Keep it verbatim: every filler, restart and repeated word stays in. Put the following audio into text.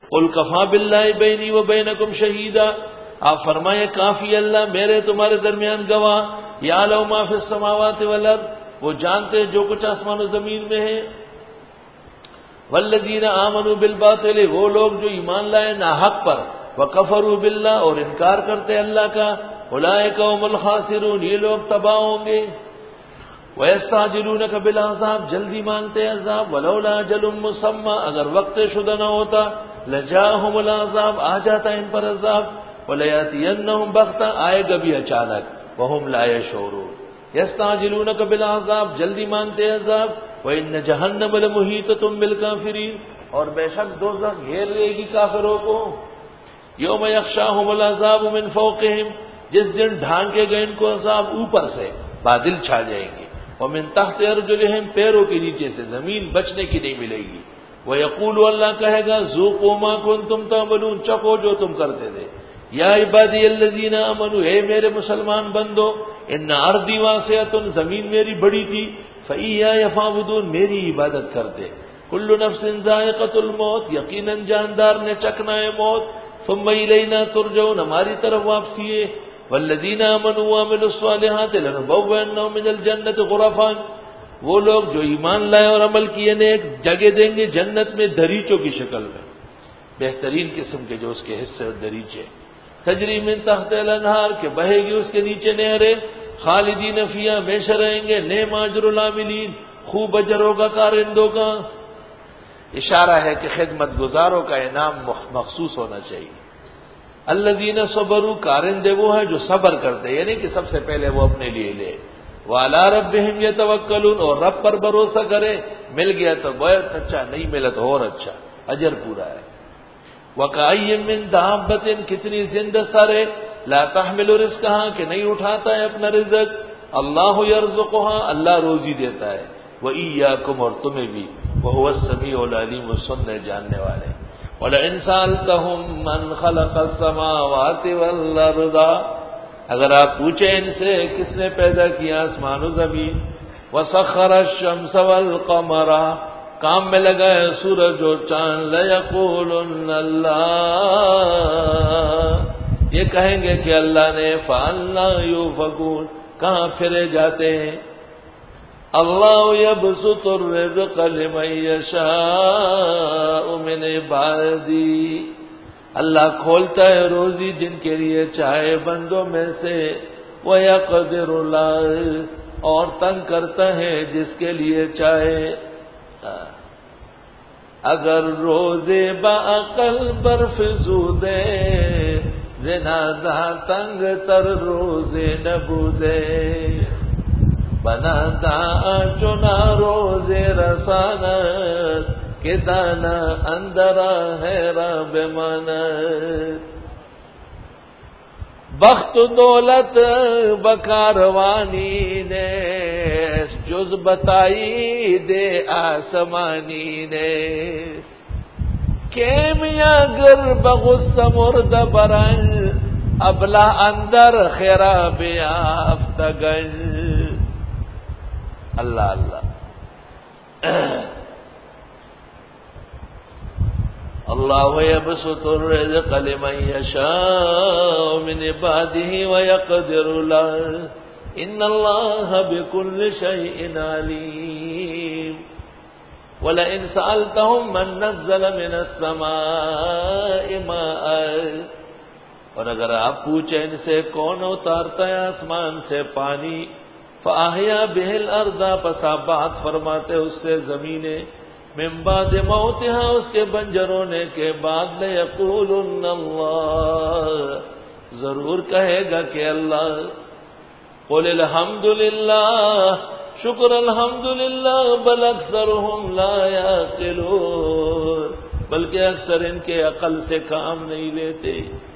قل کفا باللہ بینی و بینکم شہیدا، آپ فرمائے کافی اللہ میرے تمہارے درمیان گواہ، یعلم ما فی السماوات والارض، وہ جانتے جو کچھ آسمان و زمین میں ہے، والذین آمنوا بالباطل، وہ لوگ جو ایمان لائے ناحق پر، وکفروا باللہ، اور انکار کرتے اللہ کا، اولئک هم الخاسرون، یہ لوگ تباہ ہوں گے، وَيَسْتَعْجِلُونَكَ بِالْعَذَابِ، جلدی مانگتے عذاب، وَلَوْلَا أَجَلٌ مُّسَمًّى، اگر وقت شدہ نہ ہوتا، لَجَاءَهُمُ الْعَذَابُ، آ جاتا ان پر عذاب، وَلَيَأْتِيَنَّهُمْ بَغْتَةً، آئے گا بھی اچانک، وَهُمْ لَا يَشْعُرُونَ، يَسْتَعْجِلُونَكَ بِالْعَذَابِ، جلدی مانگتے عذاب، وَإِنَّ جَهَنَّمَ لَمُحِيطَةٌ بِالْكَافِرِينَ، اور بے شک دوزخ گھیر لے گی کافروں کو، یوم یغشاہم العذاب من فوقہم، جس دن ڈھانکے گئے ان کو عذاب اوپر سے، بادل چھا جائیں گے، ومن تحت ارجلہم، پیروں کے نیچے سے، زمین بچنے کی نہیں ملے گی، ویقول، اللہ کہے گا، ذوقوا ما کنتم تعملون، چکھو جو تم کرتے تھے، یا عبادی الذین آمنوا، اے میرے مسلمان بندو، ان ارضی واسعۃ، زمین میری بڑی تھی، فایای فاعبدون، میری عبادت کرتے، کل نفس ذائقۃ الموت، یقیناً جاندار نے چکھنا ہے موت، ثم الینا ترجعون، ہماری طرف واپسی ہے، والذین آمنوا وعملوا الصالحات لنبوئنہم من الجنۃ غرفا، وہ لوگ جو ایمان لائے اور عمل کیے نیک، جگہ دیں گے جنت میں دریچوں کی شکل میں، بہترین قسم کے جو اس کے حصے اور دریچے، تجری من تحت الانہار، کہ بہے گی اس کے نیچے نہریں، خالدین فیہا، ہمیشہ رہیں گے، نعم اجر العاملین، خوب اجر ہوگا کارندوں کا، اشارہ ہے کہ خدمت گزاروں کا انعام مخصوص ہونا چاہیے، الذین صبروا، کارندے وہ ہیں جو صبر کرتے، یعنی کہ سب سے پہلے وہ اپنے لیے لے، وعلی ربہم یتوکلون، اور رب پر بھروسہ کرے، مل گیا تو بہت اچھا، نہیں ملا تو اور اچھا، اجر پورا ہے، وکأی من دابۃ، کتنی زندہ سرے، لا تحمل رزقہا، کہ نہیں اٹھاتا ہے اپنا رزق، اللہ یرزقہا، اللہ روزی دیتا ہے، وإیاکم، اور تمہیں بھی، وہو السمیع العلیم، سننے جاننے والے، وَلَئِنْ سَأَلْتَهُمْ مَنْ خَلَقَ السَّمَاوَاتِ وَالْأَرْضَ، اگر آپ پوچھیں ان سے کس نے پیدا کیا آسمان و زمین، وَسَخَّرَ الشَّمْسَ وَالْقَمَرَ، کام میں لگائے سورج اور چاند، لَيَقُولُنَّ اللَّهُ، یہ کہیں گے کہ اللہ نے، فَأَنَّىٰ يُؤْفَكُونَ، کہاں پھرے جاتے ہیں، اللہ یبسط الرزق لمن یشاء من عبادی، اللہ کھولتا ہے روزی جن کے لیے چاہے بندوں میں سے، ویقدر له، اور تنگ کرتا ہے جس کے لیے چاہے، اگر روزے بعقل برف زودے، زنادہ تنگ تر روزے نبودے، بناتا چنا روز رسانت، کہ دانا اندرا ہے رب منت، بخت دولت بکاروانی نے، جز بتائی دے آسمانی نے، کیمیا گر بغص مرد برنج، ابلا اندر خراب یافتگن، اللہ اللہ، اللہ یبسط الرزق لمن یشاء من عباده ویقدر له، ان اللہ بكل شیء علیم، ولئن سألتهم من نزل من السماء ماء، اور اگر آپ پوچھیں ان سے کون اتارتا ہے آسمان سے پانی، فاحیا بہ الارض، پس آباد فرماتے اس سے زمینیں، من بعد موتها، اس کے بنجر ہونے کے بعد، لیقولن اللہ، ضرور کہے گا کہ اللہ، قل الحمدللہ، شکر الحمدللہ، بل اکثرهم لا یعقلون، بلکہ اکثر ان کے عقل سے کام نہیں لیتے،